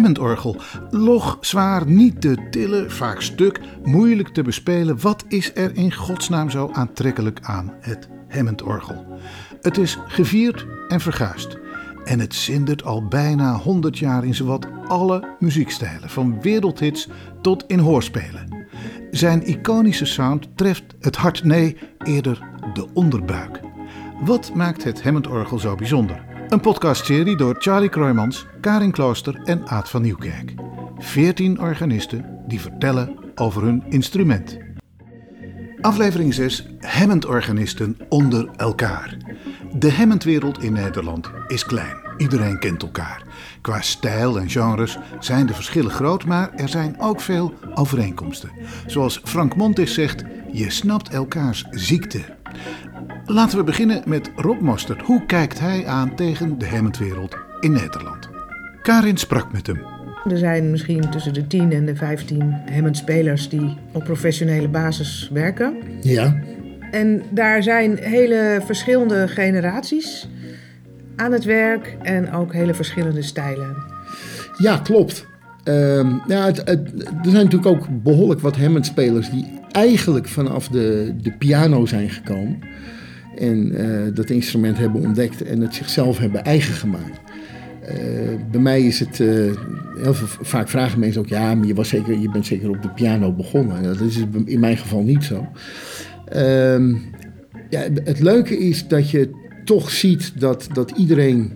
Hammondorgel. Log, zwaar, niet te tillen, vaak stuk, moeilijk te bespelen. Wat is er in godsnaam zo aantrekkelijk aan het Hammondorgel? Het is gevierd en verguisd. En het zindert al bijna 100 jaar in zowat alle muziekstijlen, van wereldhits tot in hoorspelen. Zijn iconische sound treft het hart, nee, eerder de onderbuik. Wat maakt het Hammondorgel zo bijzonder? Een podcastserie door Charlie Kroijmans, Karin Klooster en Aad van Nieuwkerk. 14 organisten die vertellen over hun instrument. Aflevering 6. Hammondorganisten onder elkaar. De Hammondwereld in Nederland is klein. Iedereen kent elkaar. Qua stijl en genres zijn de verschillen groot, maar er zijn ook veel overeenkomsten. Zoals Frank Montis zegt, je snapt elkaars ziekte. Laten we beginnen met Rob Mostert. Hoe kijkt hij aan tegen de Hammondwereld in Nederland? Karin sprak met hem. Er zijn misschien tussen de 10 en de 15 Hammond-spelers die op professionele basis werken. Ja. En daar zijn hele verschillende generaties aan het werk en ook hele verschillende stijlen. Ja, klopt. Er zijn natuurlijk ook behoorlijk wat Hammond-spelers die eigenlijk vanaf de piano zijn gekomen. En dat instrument hebben ontdekt en het zichzelf hebben eigen gemaakt. Bij mij is het, heel vaak vragen mensen ook, ja, maar je bent zeker op de piano begonnen. Dat is in mijn geval niet zo. Het leuke is dat je toch ziet dat iedereen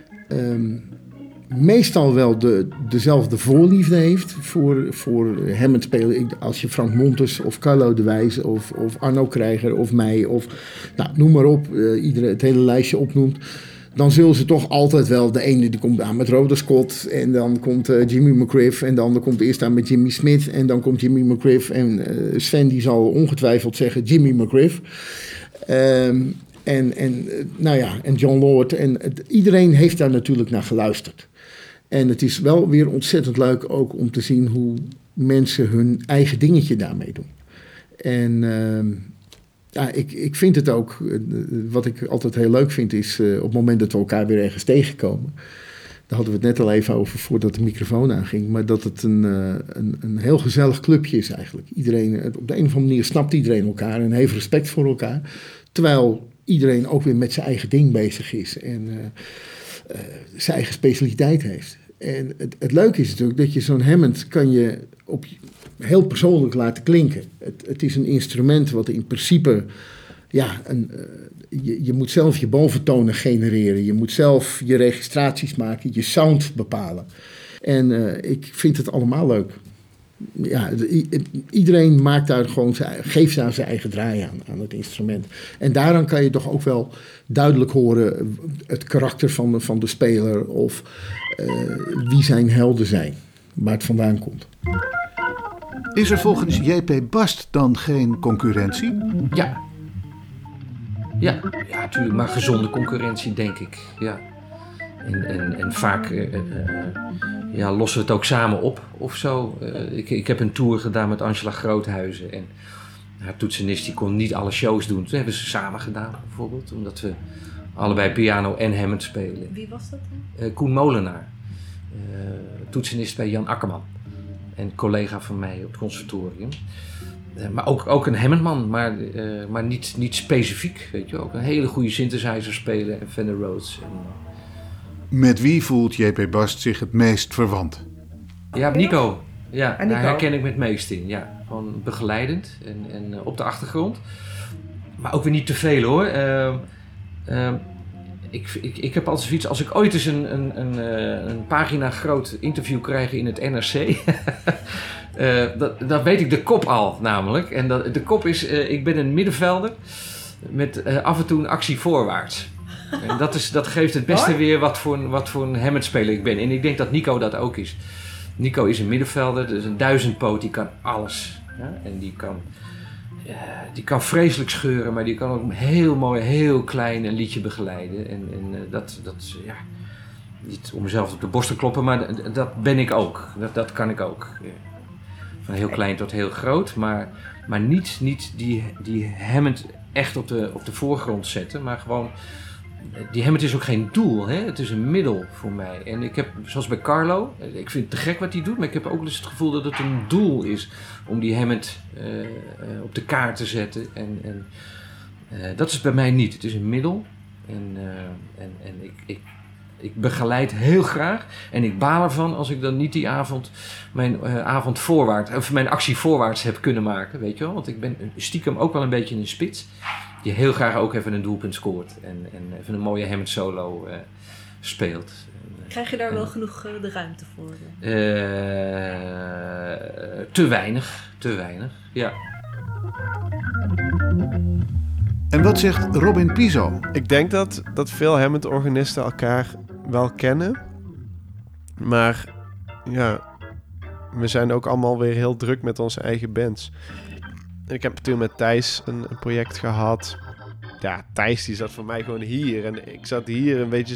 meestal wel dezelfde voorliefde heeft voor Hammond spelen. Als je Frank Montes of Carlo de Wijs of Arno Krijger of mij of noem maar op, het hele lijstje opnoemt. Dan zullen ze toch altijd wel, de ene die komt aan met Rhoda Scott en dan komt Jimmy McGriff en de ander komt eerst aan met Jimmy Smith en dan komt Jimmy McGriff en Sven die zal ongetwijfeld zeggen Jimmy McGriff. En John Lord en iedereen heeft daar natuurlijk naar geluisterd. En het is wel weer ontzettend leuk ook om te zien hoe mensen hun eigen dingetje daarmee doen. En ik vind het ook, wat ik altijd heel leuk vind is op het moment dat we elkaar weer ergens tegenkomen. Daar hadden we het net al even over voordat de microfoon aanging. Maar dat het een heel gezellig clubje is eigenlijk. Iedereen, op de een of andere manier snapt iedereen elkaar en heeft respect voor elkaar. Terwijl iedereen ook weer met zijn eigen ding bezig is en zijn eigen specialiteit heeft. En het leuke is natuurlijk dat je zo'n Hammond kan je heel persoonlijk laten klinken. Het is een instrument wat in principe, je moet zelf je boventonen genereren. Je moet zelf je registraties maken, je sound bepalen. En ik vind het allemaal leuk. Ja, iedereen maakt daar gewoon geeft daar zijn eigen draai aan het instrument. En daaraan kan je toch ook wel duidelijk horen het karakter van de speler of wie zijn helden zijn, waar het vandaan komt. Is er volgens J.P. Bast dan geen concurrentie? Ja, natuurlijk, maar gezonde concurrentie, denk ik. Ja. En vaak lossen we het ook samen op of zo. Ik heb een tour gedaan met Angela Groothuizen. En haar toetsenist die kon niet alle shows doen. Toen hebben ze samen gedaan bijvoorbeeld. Omdat we allebei piano en Hammond spelen. Wie was dat dan? Koen Molenaar. Toetsenist bij Jan Akkerman. En collega van mij op het conservatorium. Maar ook een Hammondman, maar niet specifiek. Weet je, ook een hele goede synthesizer spelen en Fender Rhodes. Met wie voelt J.P. Bast zich het meest verwant? Ja, Nico. Ja, Nico. daar herken ik me het meest in. Ja, gewoon begeleidend en op de achtergrond. Maar ook weer niet te veel hoor. Ik heb altijd zoiets, als ik ooit eens een pagina groot interview krijg in het NRC... dan weet ik de kop al namelijk. En de kop is, ik ben een middenvelder met af en toe een actie voorwaarts. En dat geeft het beste weer wat voor een Hammond-speler ik ben. En ik denk dat Nico dat ook is. Nico is een middenvelder, dus een duizendpoot, die kan alles. Ja? En die kan vreselijk scheuren, maar die kan ook heel mooi, heel klein een liedje begeleiden. En niet om mezelf op de borst te kloppen, maar dat ben ik ook. Dat kan ik ook. Van heel klein tot heel groot, maar niet die Hammond echt op de voorgrond zetten, maar gewoon die Hammond is ook geen doel, hè? Het is een middel voor mij. En ik heb, zoals bij Carlo, ik vind het te gek wat hij doet, maar ik heb ook wel eens het gevoel dat het een doel is om die Hammond op de kaart te zetten. En dat is bij mij niet. Het is een middel. En ik begeleid heel graag. En ik baal ervan als ik dan niet die avond mijn actie voorwaarts heb kunnen maken, weet je wel. Want ik ben stiekem ook wel een beetje een spits. Die heel graag ook even een doelpunt scoort. En even een mooie Hammond solo speelt. Krijg je daar wel genoeg de ruimte voor? Te weinig, ja. En wat zegt Robin Piso? Ik denk dat veel Hammond-organisten elkaar wel kennen. Maar ja, we zijn ook allemaal weer heel druk met onze eigen bands. Ik heb toen met Thijs een project gehad. Ja, Thijs die zat voor mij gewoon hier. En ik zat hier een beetje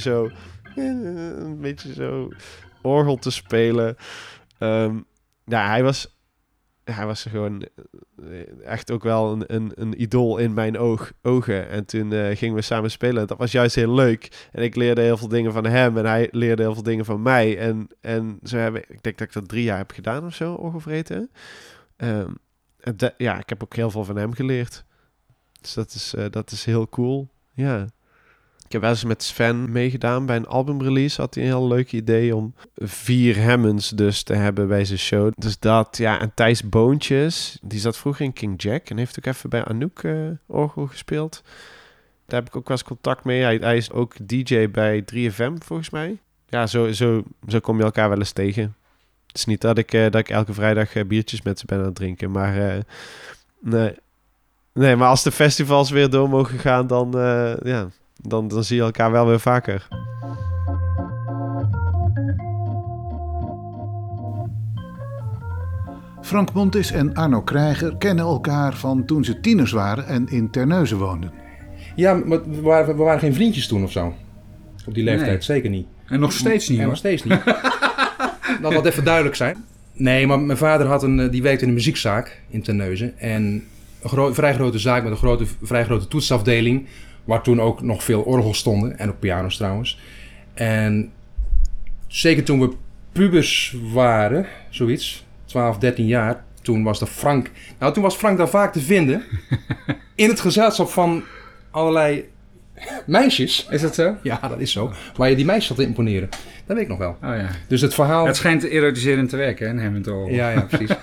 zo orgel te spelen. Ja, hij was gewoon echt ook wel een idool in mijn ogen. En toen gingen we samen spelen. Dat was juist heel leuk. En ik leerde heel veel dingen van hem. En hij leerde heel veel dingen van mij. En zo ik denk dat ik dat 3 jaar heb gedaan of zo, orgelvreten. Ja, ik heb ook heel veel van hem geleerd. Dus dat is heel cool. Ja. Ik heb wel eens met Sven meegedaan bij een albumrelease. Had hij een heel leuk idee om 4 Hammonds dus te hebben bij zijn show. Dus dat, ja. En Thijs Boontjes, die zat vroeger in King Jack en heeft ook even bij Anouk orgel gespeeld. Daar heb ik ook wel eens contact mee. Hij is ook DJ bij 3FM volgens mij. Ja, zo kom je elkaar wel eens tegen. Het is niet dat ik elke vrijdag biertjes met ze ben aan het drinken, maar nee, maar als de festivals weer door mogen gaan, dan zie je elkaar wel weer vaker. Frank Montis en Arno Krijger kennen elkaar van toen ze tieners waren en in Terneuzen woonden. Ja, maar we waren geen vriendjes toen of zo. Op die leeftijd, Nee. Zeker niet. En nog steeds niet, En hoor. nog steeds niet. Dat moet even duidelijk zijn. Nee, maar mijn vader die werkte in een muziekzaak in Terneuzen. En een vrij grote zaak met een vrij grote toetsafdeling. Waar toen ook nog veel orgels stonden. En ook piano's trouwens. En zeker toen we pubers waren, zoiets, 12, 13 jaar. Toen was Frank daar vaak te vinden. In het gezelschap van allerlei meisjes. Is dat zo? Ja, dat is zo. Waar je die meisjes had te imponeren. Dat weet ik nog wel. Oh ja. Dus het verhaal... Het schijnt erotiserend te werken, hè, een Hammond-orgel. Ja, precies.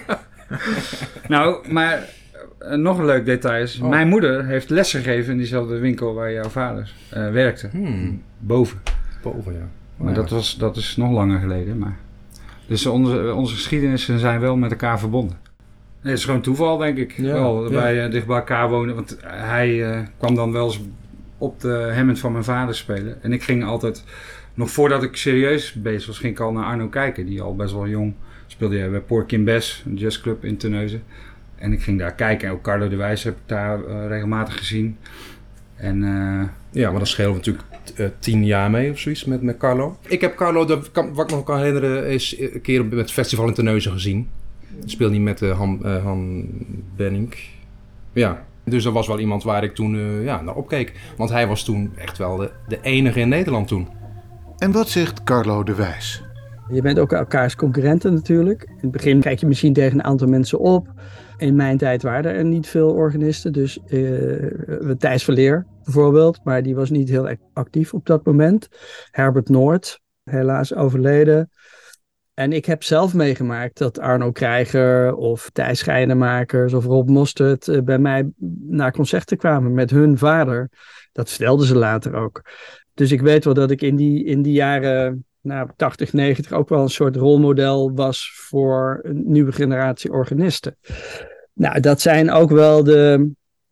Nou, maar nog een leuk detail is... Oh. Mijn moeder heeft les gegeven in diezelfde winkel waar jouw vader werkte. Boven. Boven, ja. Maar dat is nog langer geleden. Maar... Dus onze geschiedenissen zijn wel met elkaar verbonden. Het is gewoon toeval, denk ik. Ja, wel, dat ja. wij dicht bij elkaar wonen. Want hij kwam dan wel eens op de Hammond van mijn vader spelen. En ik ging altijd... Nog voordat ik serieus bezig was, ging ik al naar Arno kijken. Die al best wel jong speelde bij Porky in Bess, een jazzclub in Terneuzen. En ik ging daar kijken. En ook Carlo de Wijs heb ik daar regelmatig gezien. En, Ja, maar dat scheelt natuurlijk 10 jaar mee of zoiets met Carlo. Ik heb Carlo, wat ik me nog kan herinneren, is een keer met het festival in Terneuzen gezien. Ik speelde niet met Han Benning. Ja, dus dat was wel iemand waar ik toen naar opkeek. Want hij was toen echt wel de enige in Nederland toen. En wat zegt Carlo de Wijs? Je bent ook elkaars concurrenten natuurlijk. In het begin kijk je misschien tegen een aantal mensen op. In mijn tijd waren er niet veel organisten. Dus Thijs Verleer bijvoorbeeld. Maar die was niet heel actief op dat moment. Herbert Noord, helaas overleden. En ik heb zelf meegemaakt dat Arno Krijger of Thijs Schijnemakers of Rob Mostert bij mij naar concerten kwamen met hun vader. Dat vertelden ze later ook. Dus ik weet wel dat ik in die jaren 80, 90 ook wel een soort rolmodel was voor een nieuwe generatie organisten. Nou, dat zijn ook wel de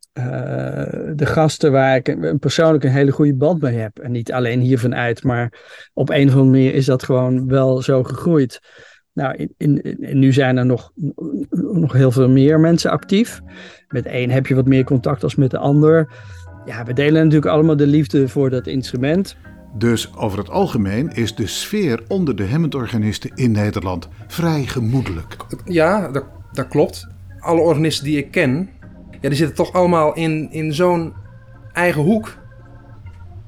gasten waar ik persoonlijk een hele goede band mee heb. En niet alleen hiervan uit, maar op een of andere manier is dat gewoon wel zo gegroeid. Nou, nu zijn er nog heel veel meer mensen actief. Met één heb je wat meer contact als met de ander. Ja, we delen natuurlijk allemaal de liefde voor dat instrument. Dus over het algemeen is de sfeer onder de Hammond-organisten in Nederland vrij gemoedelijk. Ja, dat klopt. Alle organisten die ik ken, die zitten toch allemaal in zo'n eigen hoek.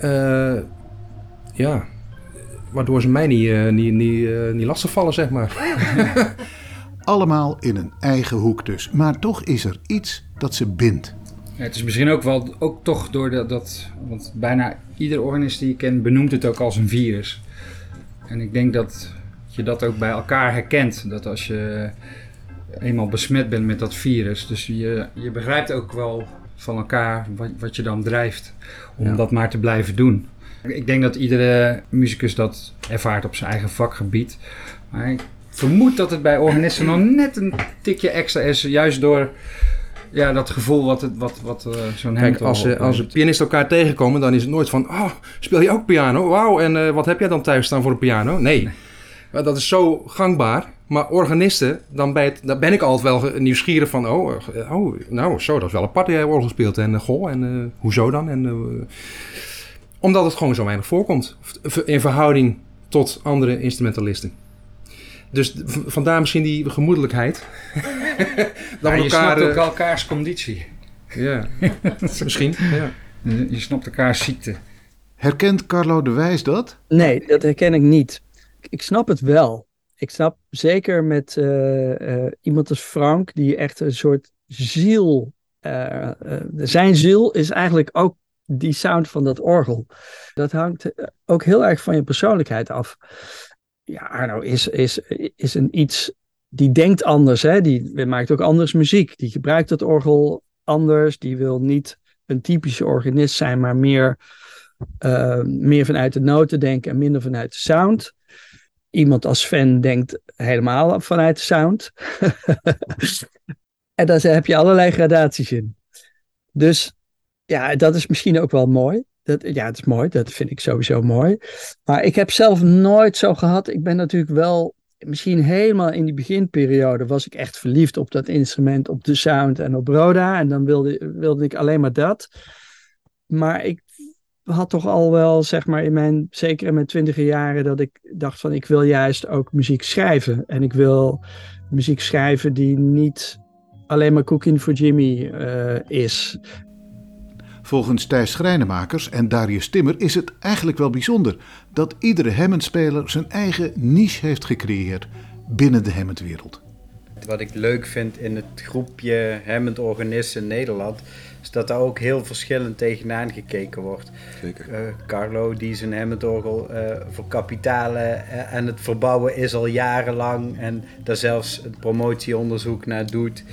Waardoor ze mij niet lastig vallen, zeg maar. Allemaal in een eigen hoek dus. Maar toch is er iets dat ze bindt. Ja, het is misschien ook toch door dat... Want bijna ieder organist die je kent benoemt het ook als een virus. En ik denk dat je dat ook bij elkaar herkent. Dat als je eenmaal besmet bent met dat virus... Dus je begrijpt ook wel van elkaar wat je dan drijft. Om dat maar te blijven doen. Ik denk dat iedere muzikus dat ervaart op zijn eigen vakgebied. Maar ik vermoed dat het bij organisten nog net een tikje extra is. Juist door dat gevoel wat zo'n Kijk, als pianisten elkaar tegenkomen, dan is het nooit van... Oh, speel je ook piano? Wauw, en wat heb jij dan thuis staan voor een piano? Nee. Dat is zo gangbaar. Maar organisten, dan ben ik altijd wel nieuwsgierig van... nou, zo, dat is wel apart dat jij orgel speelt. En hoezo dan? Omdat het gewoon zo weinig voorkomt. In verhouding tot andere instrumentalisten. Dus vandaar misschien die gemoedelijkheid. Je snapt ook elkaars conditie. Ja, misschien. Ja. Je snapt elkaars ziekte. Herkent Carlo de Wijs dat? Nee, dat herken ik niet. Ik snap het wel. Ik snap zeker met iemand als Frank, die echt een soort ziel... zijn ziel is eigenlijk ook die sound van dat orgel. Dat hangt ook heel erg van je persoonlijkheid af. Ja, Arno is een iets... Die denkt anders, hè? Die maakt ook anders muziek. Die gebruikt het orgel anders. Die wil niet een typische organist zijn, maar meer vanuit de noten denken en minder vanuit de sound. Iemand als Sven denkt helemaal vanuit de sound. En daar heb je allerlei gradaties in. Dus ja, dat is misschien ook wel mooi. Het is mooi. Dat vind ik sowieso mooi. Maar ik heb zelf nooit zo gehad. Ik ben natuurlijk wel... Misschien helemaal in die beginperiode was ik echt verliefd op dat instrument, op de sound en op Roda. En dan wilde ik alleen maar dat. Maar ik had toch al wel, zeg maar, zeker in mijn 20e jaren, dat ik dacht van, ik wil juist ook muziek schrijven. En ik wil muziek schrijven die niet alleen maar Cooking for Jimmy is. Volgens Thijs Schrijnemakers en Darius Timmer is het eigenlijk wel bijzonder dat iedere Hammond-speler zijn eigen niche heeft gecreëerd binnen de Hammond-wereld. Wat ik leuk vind in het groepje Hammond-organisten in Nederland, is dat daar ook heel verschillend tegenaan gekeken wordt. Zeker. Carlo, die zijn Hammond-orgel voor kapitalen en het verbouwen is al jarenlang en daar zelfs een promotieonderzoek naar doet.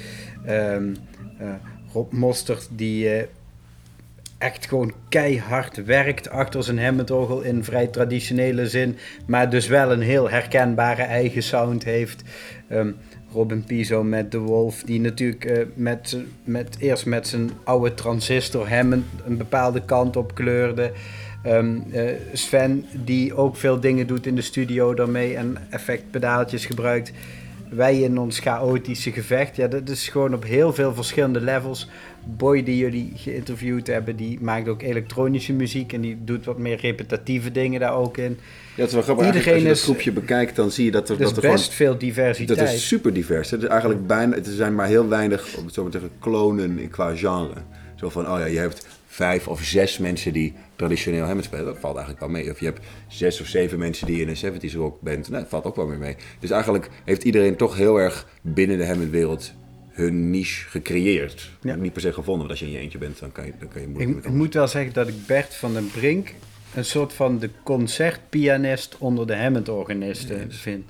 Rob Mostert, die echt gewoon keihard werkt achter zijn Hammond-orgel in vrij traditionele zin, maar dus wel een heel herkenbare eigen sound heeft. Robin Piso met The Wolf, die natuurlijk eerst met zijn oude transistor Hammond een bepaalde kant op kleurde. Sven, die ook veel dingen doet in de studio daarmee en effectpedaaltjes gebruikt. Wij in ons chaotische gevecht, dat is gewoon op heel veel verschillende levels. Boy, die jullie geïnterviewd hebben, die maakt ook elektronische muziek en die doet wat meer repetitieve dingen daar ook in. Ja, het is wel grappig. Iedereen als je dat groepje bekijkt, dan zie je dat er best gewoon veel diversiteit. Dat is super divers. Het is eigenlijk er zijn maar heel weinig, om het zo maar te zeggen, klonen qua genre. Zo van, je hebt 5 of 6 mensen die traditioneel Hammond spelen. Dat valt eigenlijk wel mee. Of je hebt 6 of 7 mensen die in een 70s rock band. Dat valt ook wel weer mee. Dus eigenlijk heeft iedereen toch heel erg binnen de Hammond-wereld hun niche gecreëerd. Ja. Niet per se gevonden, want als je in je eentje bent, dan kan je moeilijk. Ik moet wel zeggen dat ik Bert van den Brink een soort van de concertpianist onder de Hammond-organisten vind.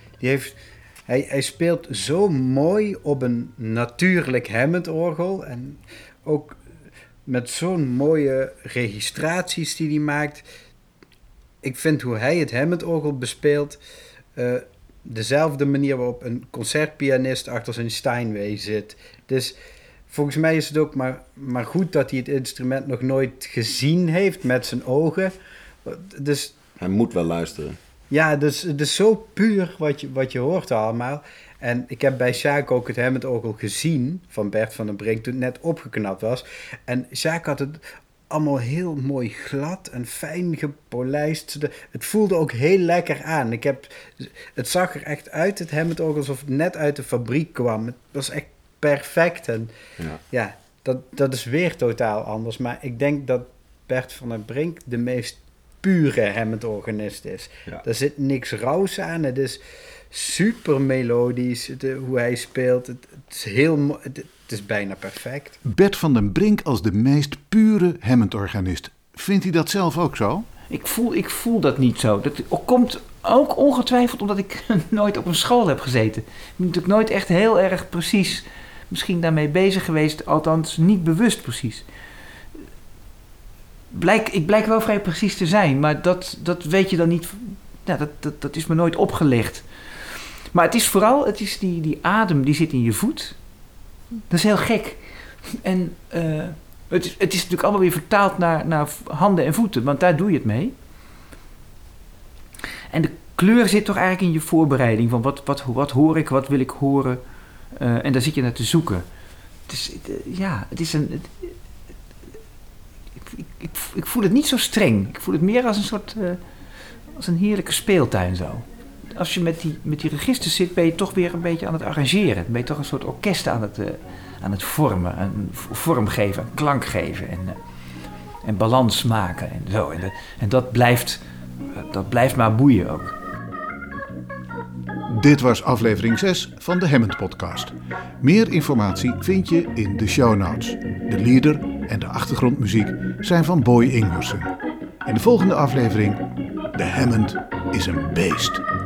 Hij speelt zo mooi op een natuurlijk Hammond-orgel en ook met zo'n mooie registraties die hij maakt. Ik vind hoe hij het Hammond-orgel bespeelt dezelfde manier waarop een concertpianist achter zijn Steinway zit. Dus volgens mij is het ook maar goed dat hij het instrument nog nooit gezien heeft met zijn ogen. Dus, hij moet wel luisteren. Ja, dus het is zo puur wat je hoort allemaal. En ik heb bij Sjaak ook het Hammond-orgel gezien van Bert van den Brink toen het net opgeknapt was. En Sjaak had het allemaal heel mooi glad en fijn gepolijst. Het voelde ook heel lekker aan. Het zag er echt uit, het Hammond-orgel, alsof het net uit de fabriek kwam. Het was echt perfect. En dat is weer totaal anders. Maar ik denk dat Bert van den Brink de meest pure Hammond-organist is. Ja. Er zit niks rauws aan. Het is super melodisch, hoe hij speelt. Het is het is bijna perfect. Bert van den Brink als de meest pure Hammond-organist. Vindt hij dat zelf ook zo? Ik voel dat niet zo. Dat komt ook ongetwijfeld omdat ik nooit op een school heb gezeten. Ik ben natuurlijk nooit echt heel erg precies misschien daarmee bezig geweest. Althans, niet bewust precies. Ik blijk wel vrij precies te zijn, maar dat weet je dan niet. Nou, dat is me nooit opgelegd. Maar het is vooral die adem die zit in je voet. Dat is heel gek. En het is natuurlijk allemaal weer vertaald naar handen en voeten, want daar doe je het mee. En de kleur zit toch eigenlijk in je voorbereiding van wat hoor ik, wat wil ik horen. En daar zit je naar te zoeken. Ik voel het niet zo streng. Ik voel het meer als een soort, als een heerlijke speeltuin zo. Als je met die registers zit, ben je toch weer een beetje aan het arrangeren. Ben je toch een soort orkest aan het vormen, vorm geven, klank geven en balans maken en zo. En dat blijft maar boeien ook. Dit was aflevering 6 van de Hammond Podcast. Meer informatie vind je in de show notes. De lieder en de achtergrondmuziek zijn van Boy Ingwersen. In de volgende aflevering: de Hammond is een beest.